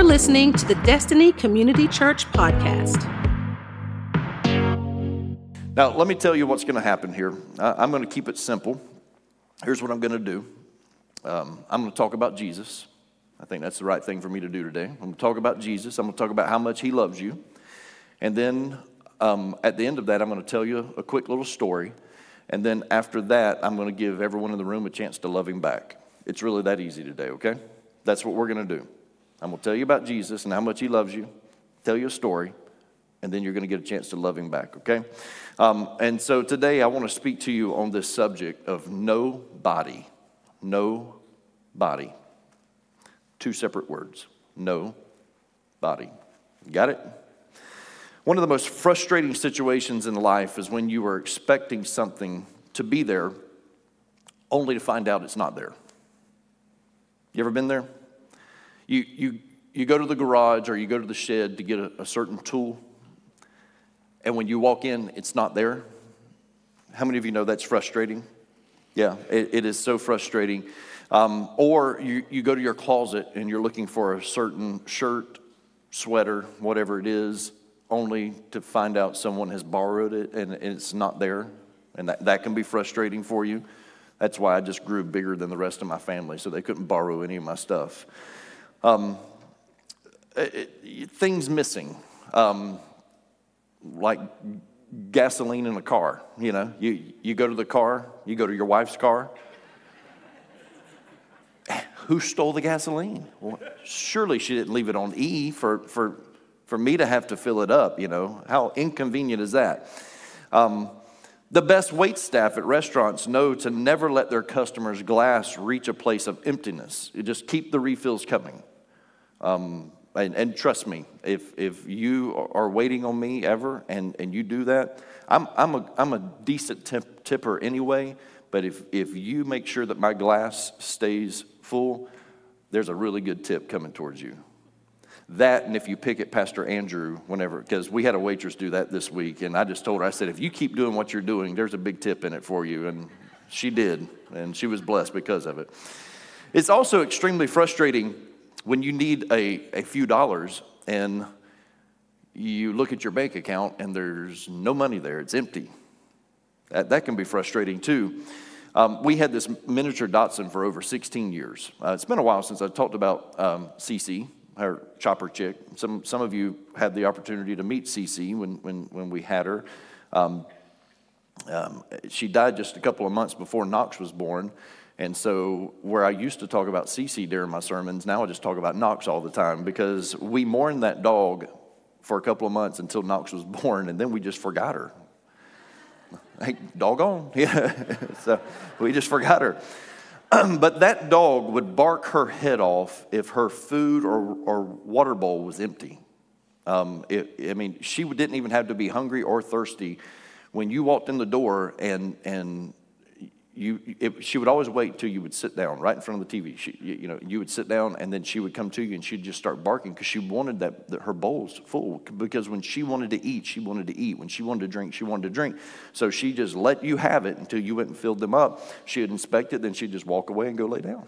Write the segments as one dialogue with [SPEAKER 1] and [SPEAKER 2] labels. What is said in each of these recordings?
[SPEAKER 1] You're listening to the Destiny Community Church podcast.
[SPEAKER 2] Now, let me tell you what's going to happen here. I'm going to keep it simple. Here's what I'm going to do. I'm going to talk about Jesus. I think that's the right thing for me to do today. I'm going to talk about Jesus. I'm going to talk about how much he loves you. And then at the end of that, I'm going to tell you a quick little story. And then after that, I'm going to give everyone in the room a chance to love him back. It's really that easy today, okay? That's what we're going to do. I'm going to tell you about Jesus and how much he loves you, tell you a story, and then you're going to get a chance to love him back, okay? And so today I want to speak to you on this subject of no body. No body. Two separate words. No body. Got it? One of the most frustrating situations in life is when you are expecting something to be there only to find out it's not there. You ever been there? You go to the garage or you go to the shed to get a certain tool, and when you walk in, it's not there. How many of you know that's frustrating? Yeah, it is so frustrating. Or you go to your closet and you're looking for a certain shirt, sweater, whatever it is, only to find out someone has borrowed it and it's not there. And that can be frustrating for you. That's why I just grew bigger than the rest of my family, so they couldn't borrow any of my stuff. Things missing, like gasoline in a car. You know, you go to the car, you go to your wife's car. Who stole the gasoline? Well, surely she didn't leave it on E for me to have to fill it up. You know, how inconvenient is that? The best wait staff at restaurants know to never let their customers' glass reach a place of emptiness. You just keep the refills coming. And trust me, if you are waiting on me ever and you do that, I'm a decent tipper anyway. But if you make sure that my glass stays full, there's a really good tip coming towards you. That, and if you pick at Pastor Andrew whenever, because we had a waitress do that this week, and I just told her, I said, if you keep doing what you're doing, there's a big tip in it for you. And she did, and she was blessed because of it. It's also extremely frustrating when you need a few dollars and you look at your bank account and there's no money there, it's empty. That can be frustrating too. We had this miniature Datsun for over 16 years. It's been a while since I've talked about Cece, her chopper chick. Some of you had the opportunity to meet Cece when we had her. She died just a couple of months before Knox was born. And so where I used to talk about Cece during my sermons, now I just talk about Knox all the time because we mourned that dog for a couple of months until Knox was born, and then we just forgot her. Hey, doggone. Yeah. So we just forgot her. But that dog would bark her head off if her food or water bowl was empty. She didn't even have to be hungry or thirsty. When you walked in the door and she would always wait till you would sit down right in front of the TV. You would sit down, and then she would come to you, and she'd just start barking because she wanted that her bowl's full. Because when she wanted to eat, she wanted to eat. When she wanted to drink, she wanted to drink. So she just let you have it until you went and filled them up. She would inspect it, then she'd just walk away and go lay down.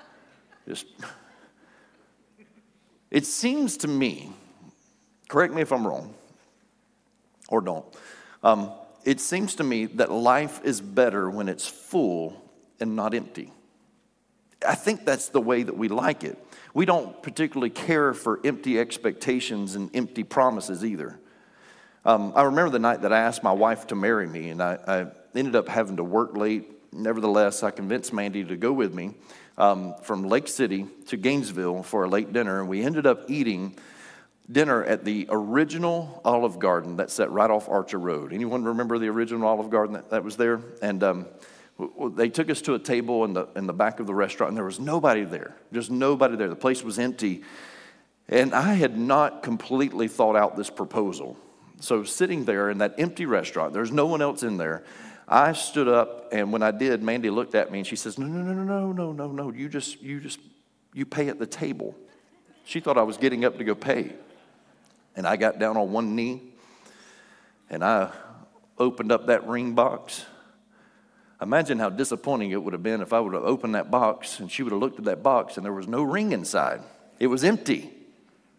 [SPEAKER 2] It seems to me, correct me if I'm wrong, or don't. It seems to me that life is better when it's full and not empty. I think that's the way that we like it. We don't particularly care for empty expectations and empty promises either. I remember the night that I asked my wife to marry me, and I ended up having to work late. Nevertheless, I convinced Mandy to go with me from Lake City to Gainesville for a late dinner, and we ended up eating dinner at the original Olive Garden that sat right off Archer Road. Anyone remember the original Olive Garden that was there? And they took us to a table in the back of the restaurant, and there was nobody there. Just nobody there. The place was empty. And I had not completely thought out this proposal. So sitting there in that empty restaurant, there's no one else in there. I stood up, and when I did, Mandy looked at me, and she says, no, you pay at the table. She thought I was getting up to go pay. And I got down on one knee, and I opened up that ring box. Imagine how disappointing it would have been if I would have opened that box, and she would have looked at that box, and there was no ring inside. It was empty.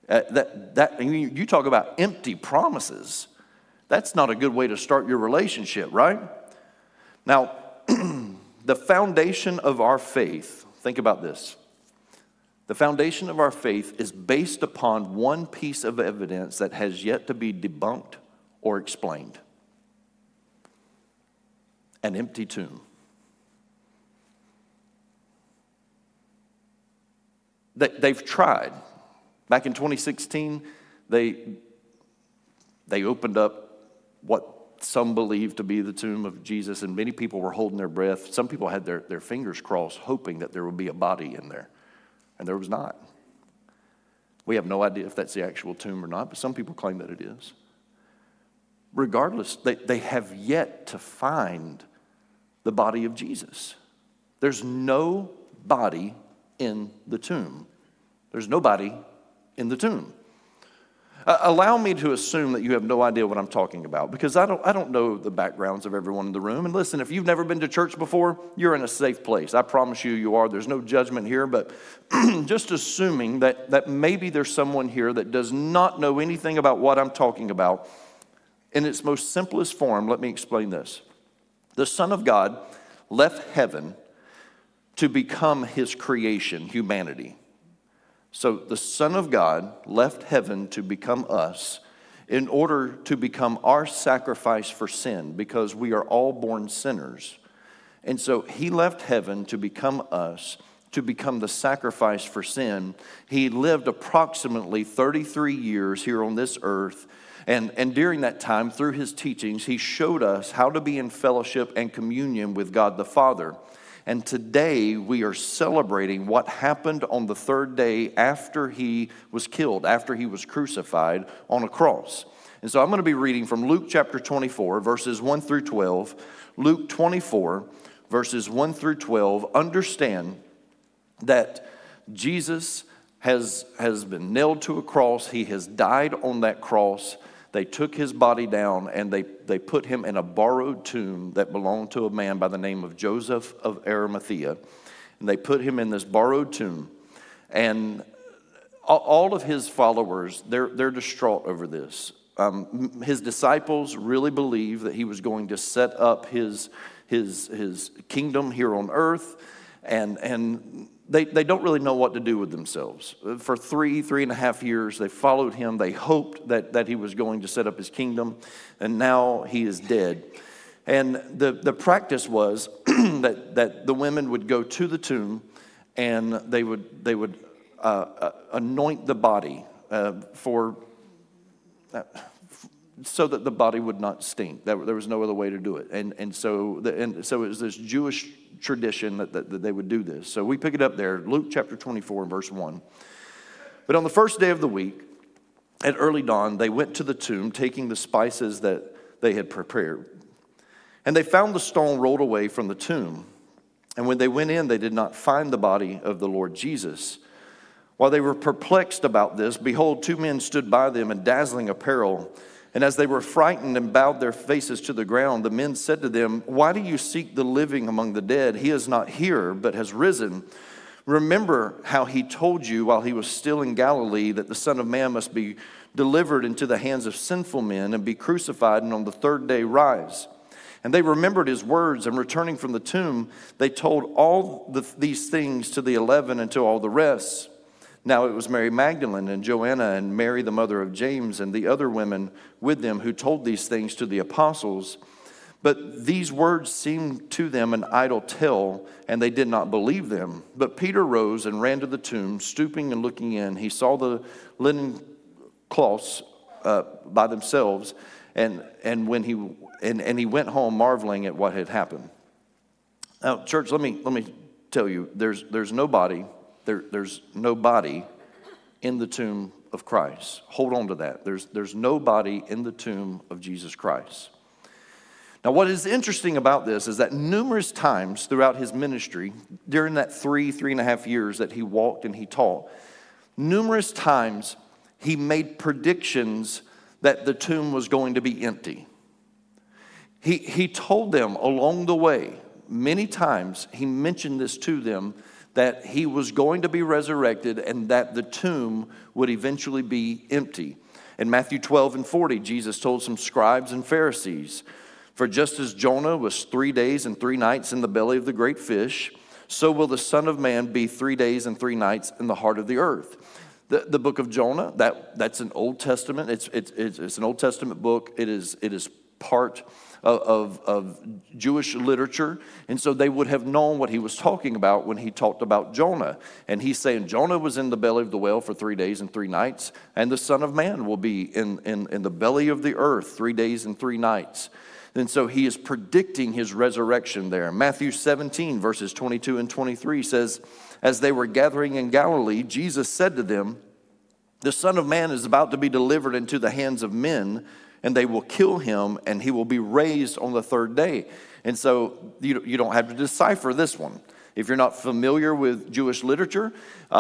[SPEAKER 2] You talk about empty promises. That's not a good way to start your relationship, right? Now, the foundation of our faith, think about this. The foundation of our faith is based upon one piece of evidence that has yet to be debunked or explained. An empty tomb. They've tried. Back in 2016, they opened up what some believed to be the tomb of Jesus, and many people were holding their breath. Some people had their fingers crossed, hoping that there would be a body in there, and there was not. We have no idea if that's the actual tomb or not, but some people claim that it is. Regardless, they have yet to find the body of Jesus. There's no body in the tomb. There's nobody in the tomb. Allow me to assume that you have no idea what I'm talking about, because I don't know the backgrounds of everyone in the room. And listen, if you've never been to church before, you're in a safe place. I promise you are. There's no judgment here, but just assuming that maybe there's someone here that does not know anything about what I'm talking about, in its most simplest form, let me explain this. The Son of God left heaven to become his creation, humanity. So the Son of God left heaven to become us in order to become our sacrifice for sin, because we are all born sinners. And so he left heaven to become us, to become the sacrifice for sin. He lived approximately 33 years here on this earth. And during that time, through his teachings, he showed us how to be in fellowship and communion with God the Father. And today we are celebrating what happened on the third day after he was killed, after he was crucified on a cross. And so I'm going to be reading from Luke chapter 24, verses 1 through 12. Luke 24, verses 1 through 12. Understand that Jesus has been nailed to a cross. He has died on that cross. They took his body down and they put him in a borrowed tomb that belonged to a man by the name of Joseph of Arimathea. And they put him in this borrowed tomb. And all of his followers, they're distraught over this. His disciples really believe that he was going to set up his kingdom here on earth. And they don't really know what to do with themselves. For 3.5 years, they followed him. They hoped that he was going to set up his kingdom, and now he is dead. And the practice was that the women would go to the tomb, and they would anoint the body so that the body would not stink. There was no other way to do it. And so it was this Jewish tradition that they would do this. So we pick it up there, Luke chapter 24 and verse 1. But on the first day of the week, at early dawn, they went to the tomb, taking the spices that they had prepared. And they found the stone rolled away from the tomb. And when they went in, they did not find the body of the Lord Jesus. While they were perplexed about this, behold, two men stood by them in dazzling apparel. And as they were frightened and bowed their faces to the ground, the men said to them, "Why do you seek the living among the dead? He is not here, but has risen. Remember how he told you while he was still in Galilee that the Son of Man must be delivered into the hands of sinful men and be crucified and on the third day rise." And they remembered his words, and returning from the tomb, they told all these things to the 11 and to all the rest. Now it was Mary Magdalene and Joanna and Mary the mother of James and the other women with them who told these things to the apostles. But these words seemed to them an idle tale, and they did not believe them. But Peter rose and ran to the tomb, stooping and looking in. He saw the linen cloths by themselves, and he went home marveling at what had happened. Now, church, let me tell you, there's no body. There's no body in the tomb of Christ. Hold on to that. There's no body in the tomb of Jesus Christ. Now, what is interesting about this is that numerous times throughout his ministry, during that 3.5 years that he walked and he taught, numerous times he made predictions that the tomb was going to be empty. He told them along the way, many times he mentioned this to them, that he was going to be resurrected and that the tomb would eventually be empty. In Matthew 12:40, Jesus told some scribes and Pharisees, "For just as Jonah was 3 days and 3 nights in the belly of the great fish, so will the Son of Man be 3 days and 3 nights in the heart of the earth." The book of Jonah, that's an Old Testament. It's an Old Testament book. It is part of Jewish literature, and so they would have known what he was talking about when he talked about Jonah. And he's saying Jonah was in the belly of the whale for 3 days and 3 nights, and the Son of Man will be in the belly of the earth 3 days and 3 nights. And so he is predicting his resurrection there. Matthew 17, verses 22 and 23 says, "As they were gathering in Galilee, Jesus said to them, 'The Son of Man is about to be delivered into the hands of men, and they will kill him, and he will be raised on the third day.'" And so you don't have to decipher this one. If you're not familiar with Jewish literature,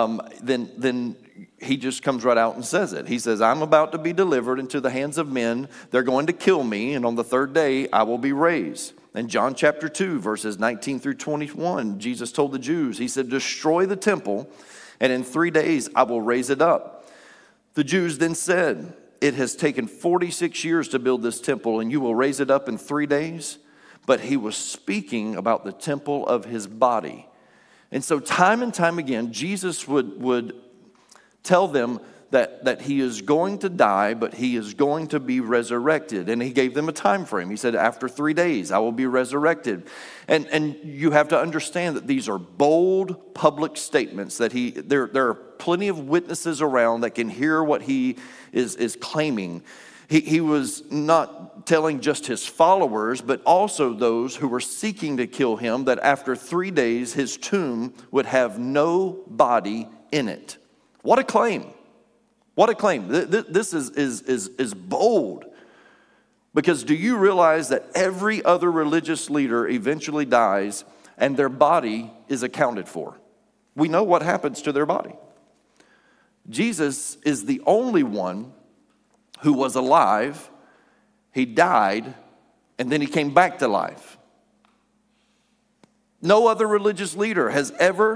[SPEAKER 2] then he just comes right out and says it. He says, "I'm about to be delivered into the hands of men. They're going to kill me, and on the third day I will be raised." In John chapter 2, verses 19 through 21, Jesus told the Jews, he said, "Destroy the temple, and in 3 days I will raise it up." The Jews then said, "It has taken 46 years to build this temple, and you will raise it up in 3 days?" But he was speaking about the temple of his body. And so time and time again, Jesus would tell them that he is going to die, but he is going to be resurrected. And he gave them a time frame. He said, "After 3 days, I will be resurrected." And you have to understand that these are bold public statements that there are plenty of witnesses around that can hear what he is claiming. He was not telling just his followers, but also those who were seeking to kill him, that after 3 days, his tomb would have no body in it. What a claim. What a claim. This is bold. Because do you realize that every other religious leader eventually dies and their body is accounted for? We know what happens to their body. Jesus is the only one who was alive, he died, and then he came back to life. No other religious leader has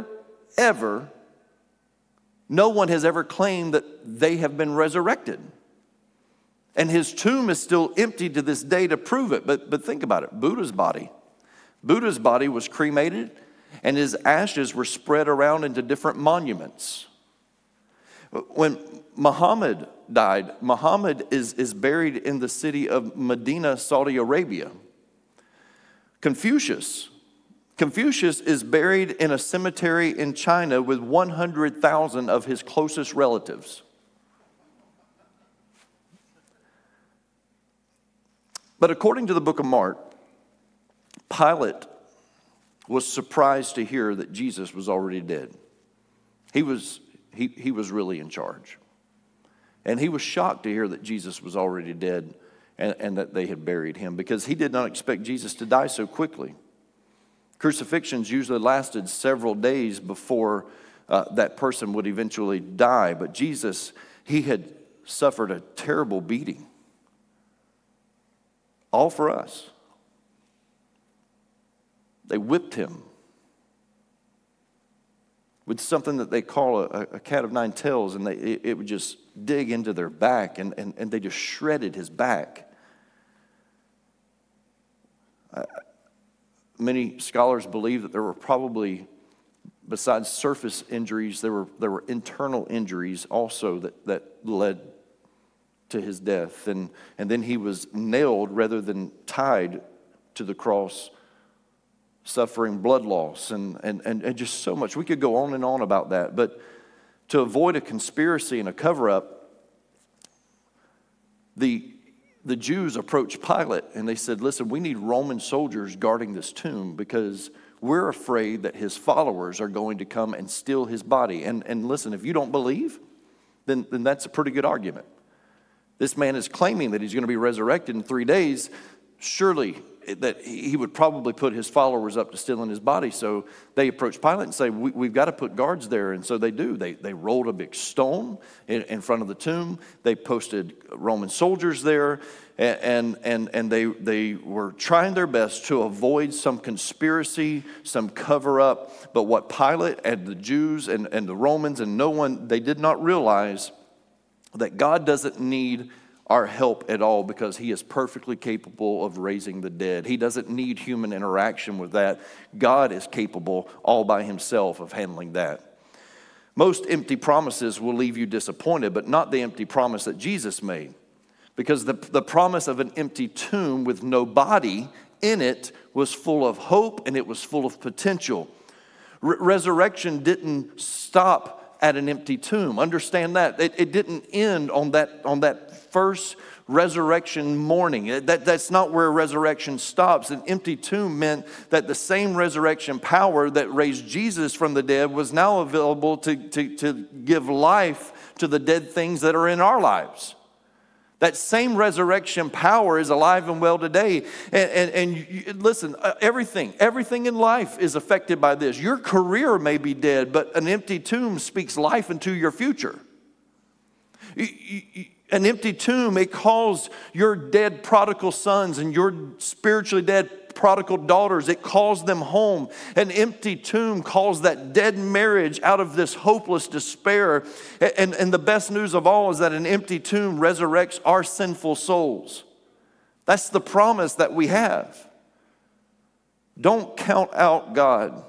[SPEAKER 2] no one has ever claimed that they have been resurrected. And his tomb is still empty to this day to prove it. But think about it, Buddha's body was cremated, and his ashes were spread around into different monuments. When Muhammad died, Muhammad is buried in the city of Medina, Saudi Arabia. Confucius is buried in a cemetery in China with 100,000 of his closest relatives. But according to the book of Mark, Pilate was surprised to hear that Jesus was already dead. He was really in charge. And he was shocked to hear that Jesus was already dead and that they had buried him, because he did not expect Jesus to die so quickly. Crucifixions usually lasted several days before that person would eventually die. But Jesus, he had suffered a terrible beating. All for us. They whipped him with something that they call a cat of nine tails, and it would just dig into their back, and they just shredded his back. Many scholars believe that there were probably, besides surface injuries, there were internal injuries also that led to his death. And then he was nailed rather than tied to the cross, suffering blood loss and just so much. We could go on and on about that. But to avoid a conspiracy and a cover-up, the Jews approached Pilate and they said, "Listen, we need Roman soldiers guarding this tomb because we're afraid that his followers are going to come and steal his body." And listen, if you don't believe, then that's a pretty good argument. This man is claiming that he's going to be resurrected in 3 days. surely that he would probably put his followers up to stealing his body. So they approached Pilate and say, we've got to put guards there. And so they do. They rolled a big stone in front of the tomb. They posted Roman soldiers there. And they were trying their best to avoid some conspiracy, some cover up. But what Pilate and the Jews and the Romans and no one, they did not realize that God doesn't need our help at all, because he is perfectly capable of raising the dead. He doesn't need human interaction with that. God is capable all by himself of handling that. Most empty promises will leave you disappointed, but not the empty promise that Jesus made. Because the promise of an empty tomb with no body in it was full of hope and it was full of potential. Resurrection didn't stop at an empty tomb. Understand that. It didn't end on that first resurrection morning. That's not where resurrection stops. An empty tomb meant that the same resurrection power that raised Jesus from the dead was now available to give life to the dead things that are in our lives. That same resurrection power is alive and well today. And listen, everything in life is affected by this. Your career may be dead, but an empty tomb speaks life into your future. An empty tomb, it calls your dead prodigal sons and your spiritually dead prodigal daughters, it calls them home. An empty tomb calls that dead marriage out of this hopeless despair. And the best news of all is that an empty tomb resurrects our sinful souls. That's the promise that we have. Don't count out God.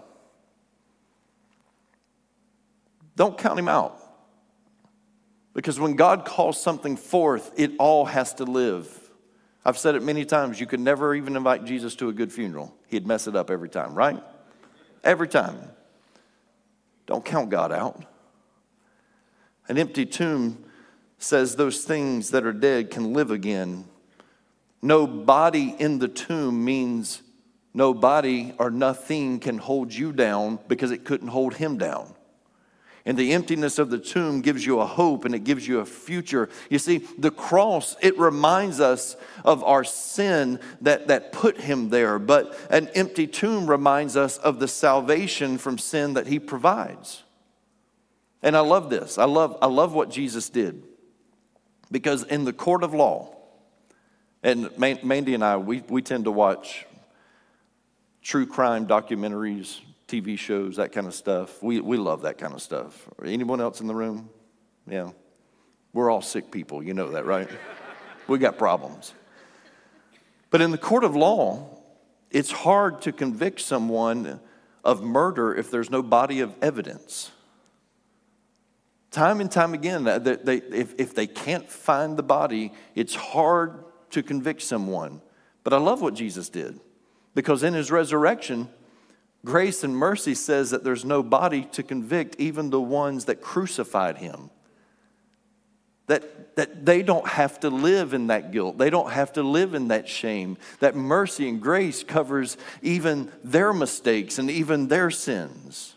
[SPEAKER 2] Don't count him out. Because when God calls something forth, it all has to live. I've said it many times, you could never even invite Jesus to a good funeral. He'd mess it up every time, right? Every time. Don't count God out. An empty tomb says those things that are dead can live again. No body in the tomb means no body or nothing can hold you down because it couldn't hold him down. And the emptiness of the tomb gives you a hope and it gives you a future. You see, the cross, it reminds us of our sin that put him there. But an empty tomb reminds us of the salvation from sin that he provides. And I love this. I love what Jesus did. Because in the court of law, and Mandy and I, we tend to watch true crime documentaries, TV shows, that kind of stuff. We love that kind of stuff. Anyone else in the room? Yeah. We're all sick people. You know that, right? We got problems. But in the court of law, it's hard to convict someone of murder if there's no body of evidence. Time and time again, if they can't find the body, it's hard to convict someone. But I love what Jesus did. Because in his resurrection, grace and mercy says that there's no body to convict even the ones that crucified him. That they don't have to live in that guilt. They don't have to live in that shame. That mercy and grace covers even their mistakes and even their sins.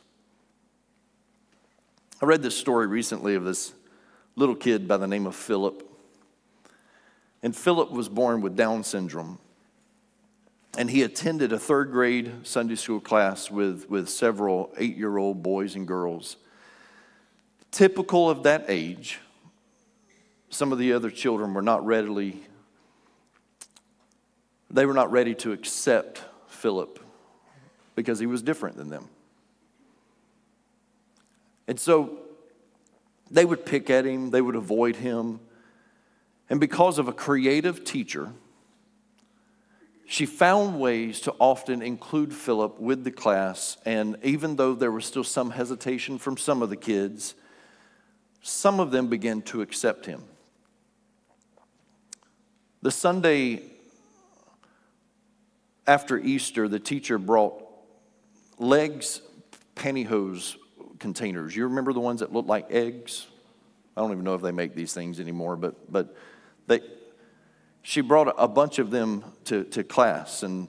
[SPEAKER 2] I read this story recently of this little kid by the name of Philip. And Philip was born with Down syndrome. And he attended a third grade Sunday school class with several 8-year-old boys and girls. Typical of that age, some of the other children were not ready to accept Philip because he was different than them. And so they would pick at him, they would avoid him. And because of a creative teacher, she found ways to often include Philip with the class, and even though there was still some hesitation from some of the kids, some of them began to accept him. The Sunday after Easter, the teacher brought Legs pantyhose containers. You remember the ones that look like eggs? I don't even know if they make these things anymore, but she brought a bunch of them to class, and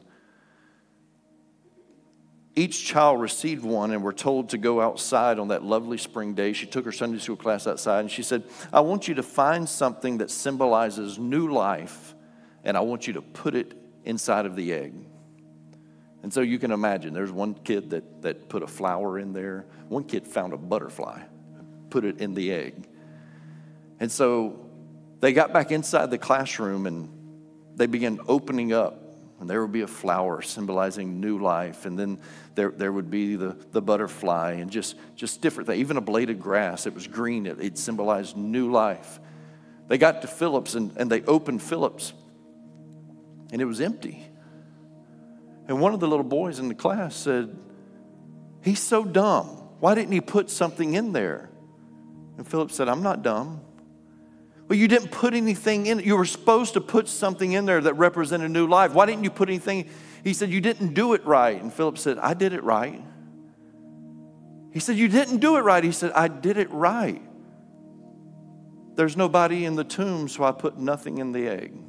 [SPEAKER 2] each child received one and were told to go outside on that lovely spring day. She took her Sunday school class outside, and she said, I want you to find something that symbolizes new life, and I want you to put it inside of the egg. And so you can imagine, there's one kid that put a flower in there. One kid found a butterfly, put it in the egg. And so they got back inside the classroom and they began opening up. And there would be a flower symbolizing new life. And then there would be the butterfly and just different things. Even a blade of grass, it was green. It symbolized new life. They got to Phillips and they opened Phillips. And it was empty. And one of the little boys in the class said, "He's so dumb. Why didn't he put something in there?" And Philip said, "I'm not dumb." "Well, you didn't put anything in. You were supposed to put something in there that represented new life. Why didn't you put anything?" He said, "You didn't do it right." And Philip said, "I did it right." He said, "You didn't do it right." He said, "I did it right. There's nobody in the tomb, so I put nothing in the egg."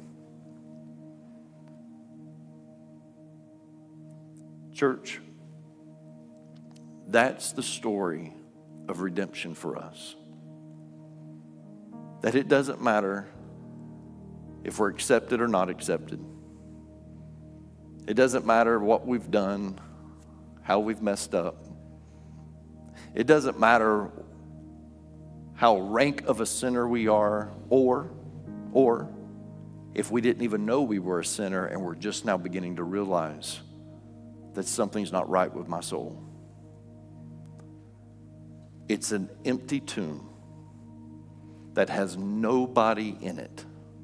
[SPEAKER 2] Church, that's the story of redemption for us. That it doesn't matter if we're accepted or not accepted. It doesn't matter what we've done, how we've messed up. It doesn't matter how rank of a sinner we are, or if we didn't even know we were a sinner and we're just now beginning to realize that something's not right with my soul. It's an empty tomb that has nobody in it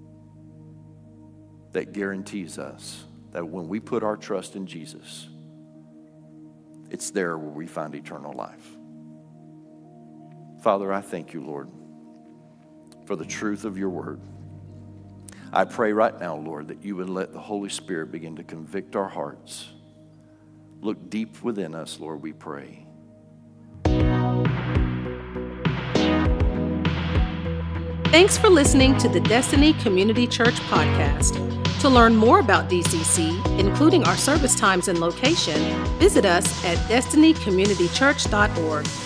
[SPEAKER 2] that guarantees us that when we put our trust in Jesus, it's there where we find eternal life. Father, I thank you, Lord, for the truth of your word. I pray right now, Lord, that you would let the Holy Spirit begin to convict our hearts. Look deep within us, Lord, we pray.
[SPEAKER 1] Thanks for listening to the Destiny Community Church podcast. To learn more about DCC, including our service times and location, visit us at destinycommunitychurch.org.